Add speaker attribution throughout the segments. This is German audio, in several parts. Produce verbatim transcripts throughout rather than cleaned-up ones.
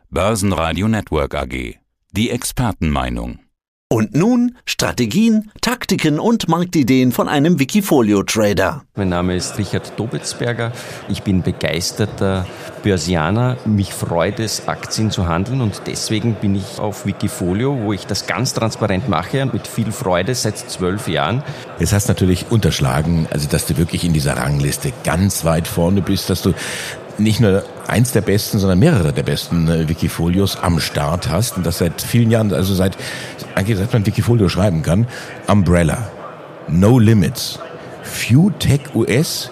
Speaker 1: Börsenradio Network A G. Die Expertenmeinung.
Speaker 2: Und nun Strategien, Taktiken und Marktideen von einem Wikifolio-Trader.
Speaker 3: Mein Name ist Richard Dobetzberger. Ich bin begeisterter Börsianer. Mich freut es, Aktien zu handeln, und deswegen bin ich auf Wikifolio, wo ich das ganz transparent mache und mit viel Freude seit zwölf Jahren.
Speaker 4: Jetzt hast du natürlich unterschlagen, also dass du wirklich in dieser Rangliste ganz weit vorne bist, dass du nicht nur eins der besten, sondern mehrere der besten äh, Wikifolios am Start hast, und das seit vielen Jahren, also seit, eigentlich seit man Wikifolio schreiben kann. Umbrella, No Limits, FewTech U S,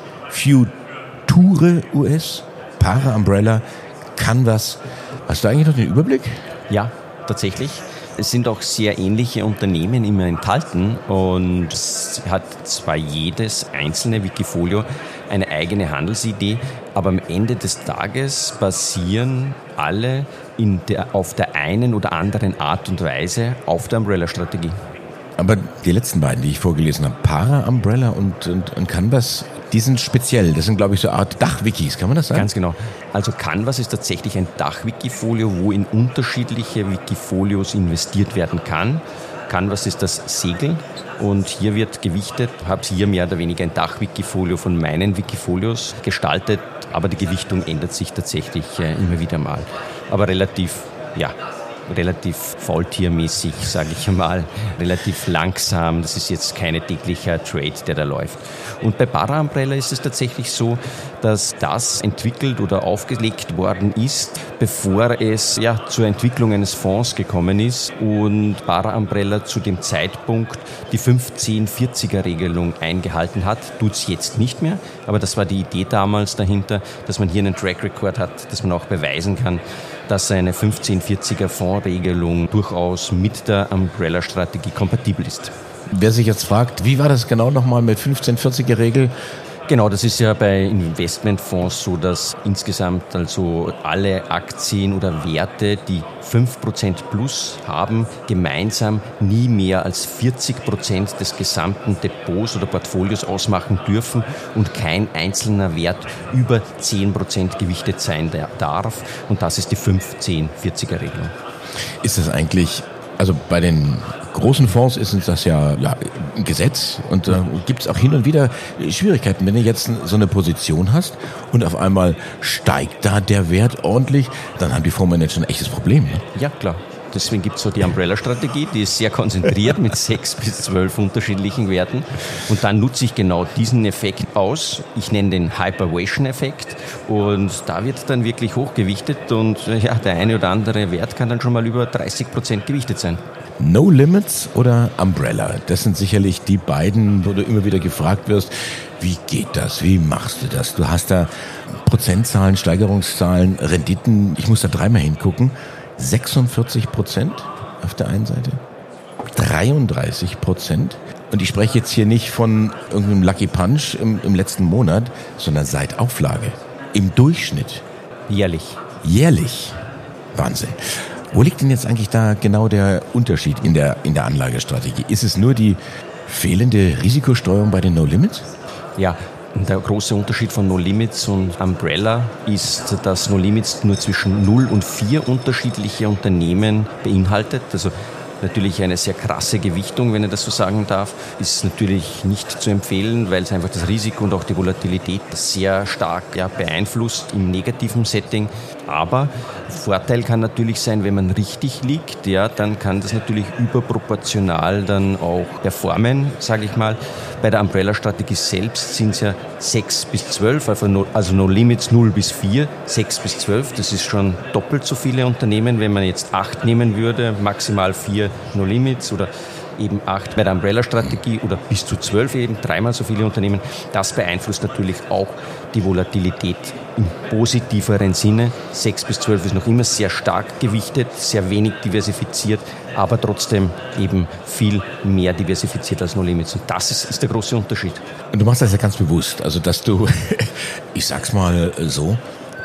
Speaker 4: Future U S, Para Umbrella, Canvas. Hast du eigentlich noch den Überblick?
Speaker 3: Ja, tatsächlich. Es sind auch sehr ähnliche Unternehmen immer enthalten, und es hat zwar jedes einzelne Wikifolio eine eigene Handelsidee, aber am Ende des Tages basieren alle in der, auf der einen oder anderen Art und Weise auf der Umbrella-Strategie.
Speaker 4: Aber die letzten beiden, die ich vorgelesen habe, Para Umbrella und, und, und Canvas, die sind speziell. Das sind, glaube ich, so eine Art Dachwikis, kann man das sagen?
Speaker 3: Ganz genau. Also Canvas ist tatsächlich ein Dachwikifolio, wo in unterschiedliche Wikifolios investiert werden kann. Canvas ist das Segel, und hier wird gewichtet. Ich habe hier mehr oder weniger ein Dachwikifolio von meinen Wikifolios gestaltet, aber die Gewichtung ändert sich tatsächlich äh, immer wieder mal. Aber relativ, ja, relativ faultiermäßig, sage ich einmal, relativ langsam. Das ist jetzt kein täglicher Trade, der da läuft. Und bei Para Umbrella ist es tatsächlich so, dass das entwickelt oder aufgelegt worden ist, bevor es ja zur Entwicklung eines Fonds gekommen ist, und Para Umbrella zu dem Zeitpunkt die fünfzehn vierziger Regelung eingehalten hat. Tut es jetzt nicht mehr, aber das war die Idee damals dahinter, dass man hier einen Track Record hat, dass man auch beweisen kann, dass eine fünfzehn vierziger Fondsregelung durchaus mit der Umbrella-Strategie kompatibel ist.
Speaker 4: Wer sich jetzt fragt, wie war das genau nochmal mit fünfzehn vierziger Regel?
Speaker 3: Genau, das ist ja bei Investmentfonds so, dass insgesamt also alle Aktien oder Werte, die fünf Prozent plus haben, gemeinsam nie mehr als vierzig Prozent des gesamten Depots oder Portfolios ausmachen dürfen und kein einzelner Wert über zehn Prozent gewichtet sein darf. Und das ist die fünfzehn vierziger Regelung.
Speaker 4: Ist das eigentlich, also bei den großen Fonds ist uns das ja, ja ein Gesetz, und äh, gibt es auch hin und wieder Schwierigkeiten, wenn du jetzt so eine Position hast und auf einmal steigt da der Wert ordentlich, dann haben die Fondsmanager ein echtes Problem. Ne?
Speaker 3: Ja, klar. Deswegen gibt es so die Umbrella-Strategie, die ist sehr konzentriert mit sechs bis zwölf unterschiedlichen Werten. Und dann nutze ich genau diesen Effekt aus. Ich nenne den Hypervaluation-Effekt. Und da wird dann wirklich hochgewichtet, und ja, der eine oder andere Wert kann dann schon mal über dreißig Prozent gewichtet sein.
Speaker 4: No Limits oder Umbrella, das sind sicherlich die beiden, wo du immer wieder gefragt wirst, wie geht das, wie machst du das? Du hast da Prozentzahlen, Steigerungszahlen, Renditen, ich muss da dreimal hingucken. sechsundvierzig Prozent auf der einen Seite, dreiunddreißig Prozent. Und ich spreche jetzt hier nicht von irgendeinem Lucky Punch im, im letzten Monat, sondern seit Auflage. Im Durchschnitt.
Speaker 3: Jährlich.
Speaker 4: Jährlich. Wahnsinn. Wo liegt denn jetzt eigentlich da genau der Unterschied in der, in der Anlagestrategie? Ist es nur die fehlende Risikosteuerung bei den No Limits?
Speaker 3: Ja. Der große Unterschied von No Limits und Umbrella ist, dass No Limits nur zwischen null und vier unterschiedliche Unternehmen beinhaltet. Also natürlich eine sehr krasse Gewichtung, wenn ich das so sagen darf, ist natürlich nicht zu empfehlen, weil es einfach das Risiko und auch die Volatilität sehr stark ja, beeinflusst im negativen Setting. Aber Vorteil kann natürlich sein, wenn man richtig liegt, ja, dann kann das natürlich überproportional dann auch performen, sage ich mal. Bei der Umbrella-Strategie selbst sind es ja sechs bis zwölf, also no, also no Limits null bis vier, sechs bis zwölf, das ist schon doppelt so viele Unternehmen. Wenn man jetzt acht nehmen würde, maximal vier No Limits oder eben acht bei der Umbrella-Strategie oder bis zu zwölf eben, dreimal so viele Unternehmen. Das beeinflusst natürlich auch die Volatilität im positiveren Sinne. sechs bis zwölf ist noch immer sehr stark gewichtet, sehr wenig diversifiziert, aber trotzdem eben viel mehr diversifiziert als No Limits. Und das ist, ist der große Unterschied.
Speaker 4: Und du machst das ja ganz bewusst, also dass du, ich sag's mal so,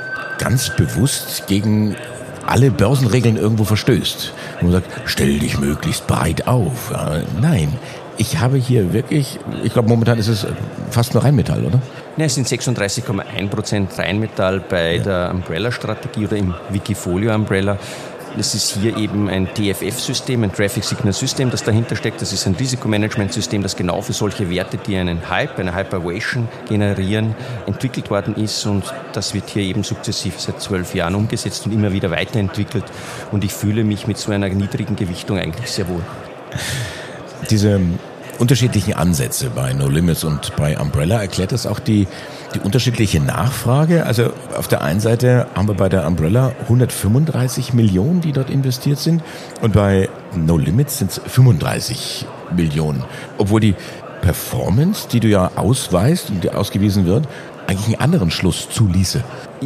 Speaker 4: ganz bewusst gegen alle Börsenregeln irgendwo verstößt. Und man sagt, stell dich möglichst breit auf. Ja, nein, ich habe hier wirklich, ich glaube momentan ist es fast nur Rheinmetall, oder?
Speaker 3: Ne, es sind sechsunddreißig Komma eins Prozent Rheinmetall bei ja. der Umbrella-Strategie oder im Wikifolio-Umbrella. Es ist hier eben ein T F F-System, ein Traffic Signal System, das dahinter steckt. Das ist ein Risikomanagementsystem, das genau für solche Werte, die einen Hype, eine Hypervation generieren, entwickelt worden ist. Und das wird hier eben sukzessiv seit zwölf Jahren umgesetzt und immer wieder weiterentwickelt. Und ich fühle mich mit so einer niedrigen Gewichtung eigentlich sehr wohl.
Speaker 4: Diese unterschiedlichen Ansätze bei No Limits und bei Umbrella, erklärt das auch die, die unterschiedliche Nachfrage? Also auf der einen Seite haben wir bei der Umbrella hundertfünfunddreißig Millionen, die dort investiert sind, und bei No Limits sind es fünfunddreißig Millionen. Obwohl die Performance, die du ja ausweist und die ausgewiesen wird, eigentlich einen anderen Schluss zuließe.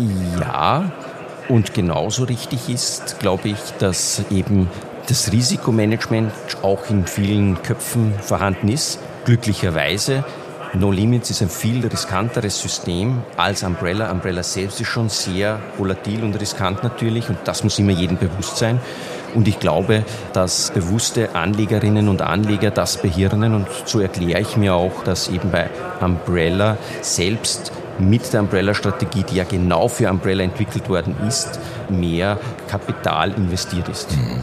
Speaker 3: Ja, und genauso richtig ist, glaube ich, dass eben das Risikomanagement auch in vielen Köpfen vorhanden ist. Glücklicherweise. No Limits ist ein viel riskanteres System als Umbrella. Umbrella selbst ist schon sehr volatil und riskant natürlich, und das muss immer jedem bewusst sein. Und ich glaube, dass bewusste Anlegerinnen und Anleger das behirnen, und so erkläre ich mir auch, dass eben bei Umbrella selbst mit der Umbrella-Strategie, die ja genau für Umbrella entwickelt worden ist, mehr Kapital investiert ist.
Speaker 4: Mhm.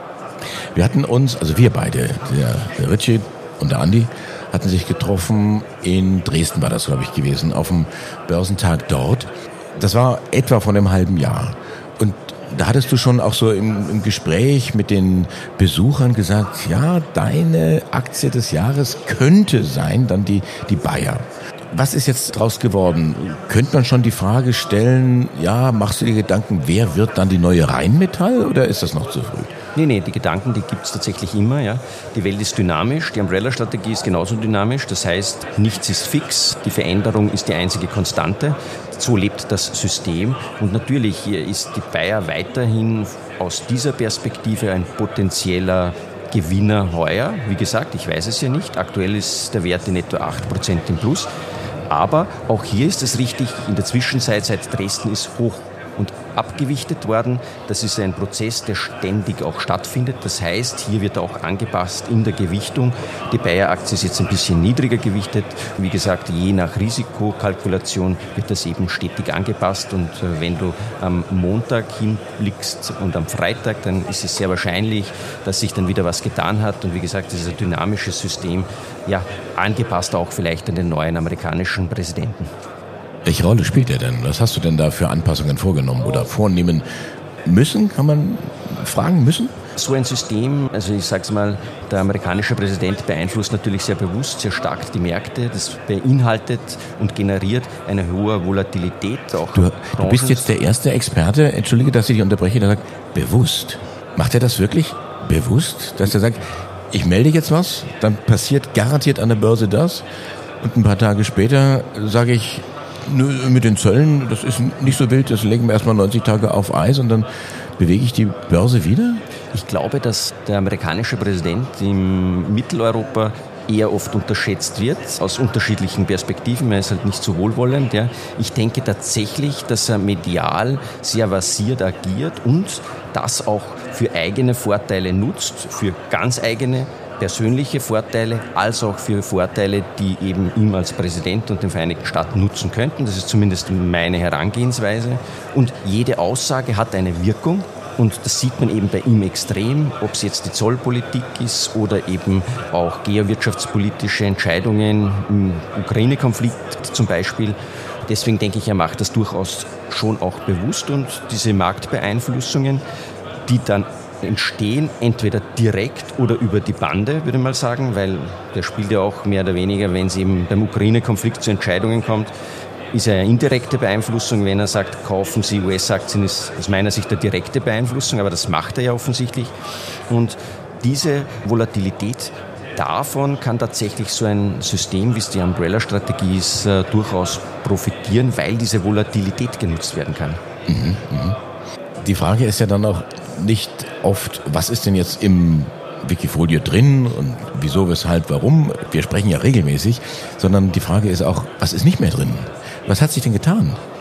Speaker 4: Wir hatten uns, also wir beide, der, der Richie und der Andi, hatten sich getroffen in Dresden, war das, glaube ich, gewesen, auf dem Börsentag dort. Das war etwa vor einem halben Jahr. Und da hattest du schon auch so im, im Gespräch mit den Besuchern gesagt, ja, deine Aktie des Jahres könnte sein, dann die, die Bayer. Was ist jetzt draus geworden? Könnte man schon die Frage stellen, ja, machst du dir Gedanken, wer wird dann die neue Rheinmetall, oder ist das noch zu früh?
Speaker 3: Nee, nee, die Gedanken, die gibt es tatsächlich immer. Ja. Die Welt ist dynamisch, die Umbrella-Strategie ist genauso dynamisch. Das heißt, nichts ist fix, die Veränderung ist die einzige Konstante. So lebt das System. Und natürlich ist die Bayer weiterhin aus dieser Perspektive ein potenzieller Gewinner heuer. Wie gesagt, ich weiß es ja nicht. Aktuell ist der Wert in etwa acht Prozent im Plus. Aber auch hier ist es richtig, in der Zwischenzeit, seit Dresden ist hoch und abgewichtet worden. Das ist ein Prozess, der ständig auch stattfindet. Das heißt, hier wird auch angepasst in der Gewichtung. Die Bayer-Aktie ist jetzt ein bisschen niedriger gewichtet. Wie gesagt, je nach Risikokalkulation wird das eben stetig angepasst. Und wenn du am Montag hinblickst und am Freitag, dann ist es sehr wahrscheinlich, dass sich dann wieder was getan hat. Und wie gesagt, das ist ein dynamisches System, ja, angepasst auch vielleicht an den neuen amerikanischen Präsidenten.
Speaker 4: Welche Rolle spielt er denn? Was hast du denn da für Anpassungen vorgenommen oder vornehmen müssen? Kann man fragen müssen?
Speaker 3: So ein System, also ich sage es mal, der amerikanische Präsident beeinflusst natürlich sehr bewusst, sehr stark die Märkte. Das beinhaltet und generiert eine hohe Volatilität. Auch
Speaker 4: du, du bist jetzt der erste Experte, entschuldige, dass ich dich unterbreche, der sagt, bewusst. Macht er das wirklich bewusst? Dass er sagt, ich melde jetzt was, dann passiert garantiert an der Börse das, und ein paar Tage später sage ich, mit den Zöllen, das ist nicht so wild, das legen wir erstmal neunzig Tage auf Eis und dann bewege ich die Börse wieder?
Speaker 3: Ich glaube, dass der amerikanische Präsident in Mitteleuropa eher oft unterschätzt wird, aus unterschiedlichen Perspektiven. Er ist halt nicht so wohlwollend. Ja. Ich denke tatsächlich, dass er medial sehr versiert agiert und das auch für eigene Vorteile nutzt, für ganz eigene persönliche Vorteile, als auch für Vorteile, die eben ihm als Präsident und den Vereinigten Staaten nutzen könnten. Das ist zumindest meine Herangehensweise. Und jede Aussage hat eine Wirkung. Und das sieht man eben bei ihm extrem, ob es jetzt die Zollpolitik ist oder eben auch geowirtschaftspolitische Entscheidungen im Ukraine-Konflikt zum Beispiel. Deswegen denke ich, er macht das durchaus schon auch bewusst, und diese Marktbeeinflussungen, die dann entstehen, entweder direkt oder über die Bande, würde ich mal sagen, weil der spielt ja auch mehr oder weniger, wenn es eben beim Ukraine-Konflikt zu Entscheidungen kommt, ist eine indirekte Beeinflussung. Wenn er sagt, kaufen Sie U S-Aktien, ist aus meiner Sicht eine direkte Beeinflussung, aber das macht er ja offensichtlich. Und diese Volatilität, davon kann tatsächlich so ein System, wie es die Umbrella-Strategie ist, äh, durchaus profitieren, weil diese Volatilität genutzt werden kann.
Speaker 4: Mhm, mh. Die Frage ist ja dann auch nicht oft, was ist denn jetzt im Wikifolio drin und wieso, weshalb, warum. Wir sprechen ja regelmäßig, sondern die Frage ist auch, was ist nicht mehr drin? Was hat sich denn getan?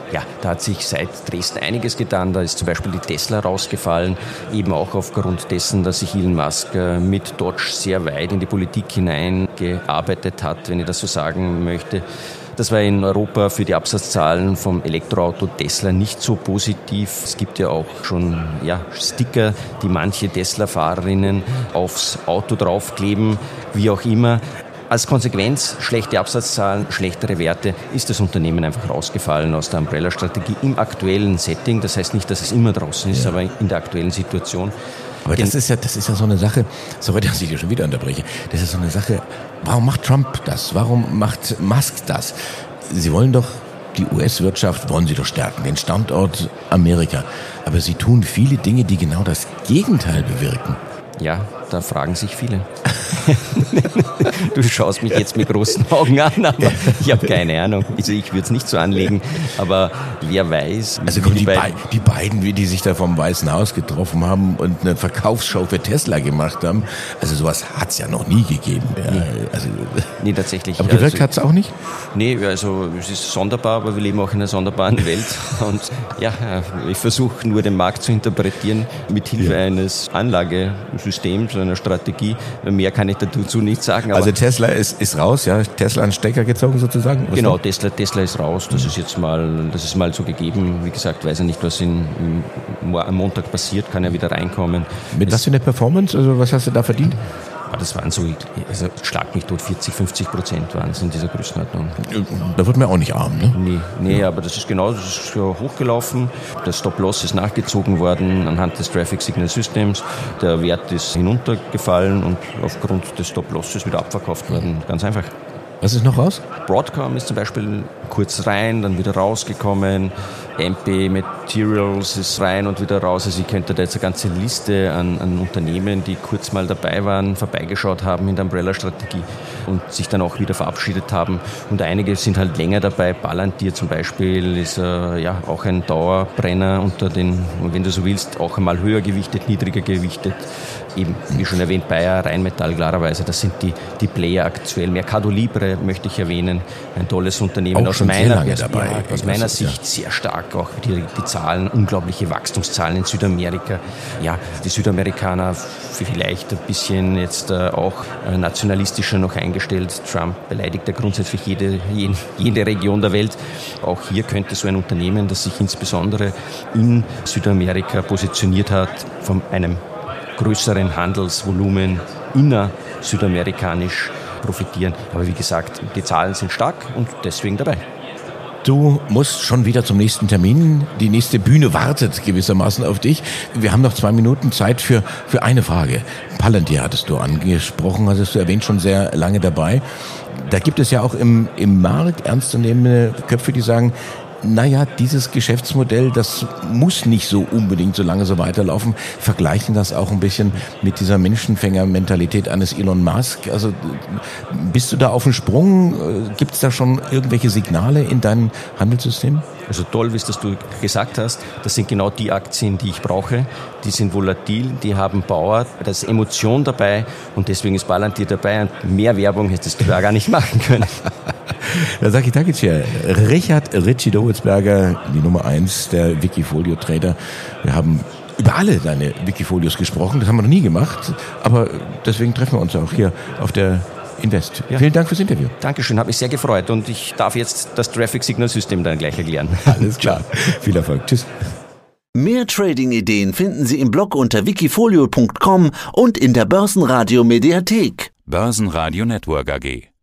Speaker 3: Ja, da hat sich seit Dresden einiges getan. Da ist zum Beispiel die Tesla rausgefallen, eben auch aufgrund dessen, dass sich Elon Musk mit Dodge sehr weit in die Politik hineingearbeitet hat, wenn ich das so sagen möchte. Das war in Europa für die Absatzzahlen vom Elektroauto Tesla nicht so positiv. Es gibt ja auch schon ja, Sticker, die manche Tesla-Fahrerinnen aufs Auto draufkleben, wie auch immer. Als Konsequenz schlechte Absatzzahlen, schlechtere Werte, ist das Unternehmen einfach rausgefallen aus der Umbrella-Strategie im aktuellen Setting. Das heißt nicht, dass es immer draußen ist, ja. aber in der aktuellen Situation.
Speaker 4: Aber das ist ja, das ist ja so eine Sache, sorry, dass ich hier schon wieder unterbreche, das ist so eine Sache, warum macht Trump das? Warum macht Musk das? Sie wollen doch die U S-Wirtschaft, wollen sie doch stärken, den Standort Amerika. Aber sie tun viele Dinge, die genau das Gegenteil bewirken.
Speaker 3: Ja, da fragen sich viele. Du schaust mich jetzt mit großen Augen an, aber ich habe keine Ahnung. Also ich würde es nicht so anlegen, aber wer weiß.
Speaker 4: Also die, die, beiden, die beiden, wie die sich da vom Weißen Haus getroffen haben und eine Verkaufsshow für Tesla gemacht haben, also sowas hat es ja noch nie gegeben. Ja,
Speaker 3: nee.
Speaker 4: Also,
Speaker 3: nee, tatsächlich.
Speaker 4: Aber gewirkt also, hat es auch nicht?
Speaker 3: Nee, also es ist sonderbar, aber wir leben auch in einer sonderbaren Welt. Und ja, ich versuche nur den Markt zu interpretieren mit Hilfe ja. eines Anlagesystems, einer Strategie. Mehr kann ich dazu nicht sagen. Aber
Speaker 4: also Tesla ist, ist raus, ja? Tesla einen Stecker gezogen sozusagen? Was
Speaker 3: genau, Tesla, Tesla ist raus. Das ist jetzt mal, das ist mal so gegeben. Wie gesagt, weiß ich nicht, was in, im, am Montag passiert, kann ja wieder reinkommen.
Speaker 4: Mit was für eine Performance? Also was hast du da verdient?
Speaker 3: Das waren so, also schlag mich tot, vierzig, fünfzig Prozent waren es in dieser Größenordnung.
Speaker 4: Da wird man auch nicht arm, ne?
Speaker 3: Nee, nee ja. aber das ist genau, das ist hochgelaufen. Der Stop-Loss ist nachgezogen worden anhand des Traffic Signal Systems. Der Wert ist hinuntergefallen und aufgrund des Stop-Losses wieder abverkauft worden. Ganz einfach.
Speaker 4: Was ist noch raus?
Speaker 3: Broadcom ist zum Beispiel kurz rein, dann wieder rausgekommen. M P Materials ist rein und wieder raus. Also ich könnte da jetzt eine ganze Liste an, an Unternehmen, die kurz mal dabei waren, vorbeigeschaut haben in der Umbrella-Strategie und sich dann auch wieder verabschiedet haben. Und einige sind halt länger dabei. Palantir zum Beispiel ist äh, ja auch ein Dauerbrenner unter den, wenn du so willst, auch einmal höher gewichtet, niedriger gewichtet. Eben, wie schon erwähnt, Bayer, Rheinmetall, klarerweise, das sind die, die Player aktuell. Mercado Libre möchte ich erwähnen, ein tolles Unternehmen.
Speaker 4: Auch
Speaker 3: aus
Speaker 4: schon
Speaker 3: meiner,
Speaker 4: sehr lange dabei.
Speaker 3: Ja, aus meiner ist, Sicht ja. sehr stark, auch die, die Zahlen, unglaubliche Wachstumszahlen in Südamerika. Ja, die Südamerikaner vielleicht ein bisschen jetzt äh, auch äh, nationalistischer noch eingestellt. Trump beleidigt ja grundsätzlich jede, jede, jede Region der Welt. Auch hier könnte so ein Unternehmen, das sich insbesondere in Südamerika positioniert hat, von einem größeren Handelsvolumen inner-südamerikanisch profitieren. Aber wie gesagt, die Zahlen sind stark und deswegen dabei.
Speaker 4: Du musst schon wieder zum nächsten Termin. Die nächste Bühne wartet gewissermaßen auf dich. Wir haben noch zwei Minuten Zeit für, für eine Frage. Palantir hattest du angesprochen, hattest du erwähnt, schon sehr lange dabei. Da gibt es ja auch im, im Markt ernstzunehmende Köpfe, die sagen, naja, dieses Geschäftsmodell, das muss nicht so unbedingt so lange so weiterlaufen. Vergleichen das auch ein bisschen mit dieser Menschenfänger-Mentalität eines Elon Musk. Also bist du da auf dem Sprung? Gibt es da schon irgendwelche Signale in deinem Handelssystem?
Speaker 3: Also toll, wie es das du gesagt hast. Das sind genau die Aktien, die ich brauche. Die sind volatil, die haben Power, da ist Emotion dabei und deswegen ist Palantir dabei. Und mehr Werbung hättest du da gar nicht machen können.
Speaker 4: Da sage ich danke dir. Richard Richie Dowelsberger, die Nummer eins der Wikifolio-Trader. Wir haben über alle deine Wikifolios gesprochen. Das haben wir noch nie gemacht. Aber deswegen treffen wir uns auch hier auf der Invest. Ja. Vielen Dank fürs Interview.
Speaker 3: Dankeschön, habe mich sehr gefreut. Und ich darf jetzt das Traffic Signal System dann gleich erklären.
Speaker 4: Alles klar. Viel Erfolg. Tschüss.
Speaker 2: Mehr Trading-Ideen finden Sie im Blog unter wikifolio punkt com und in der Börsenradio Mediathek.
Speaker 1: Börsenradio Network A G.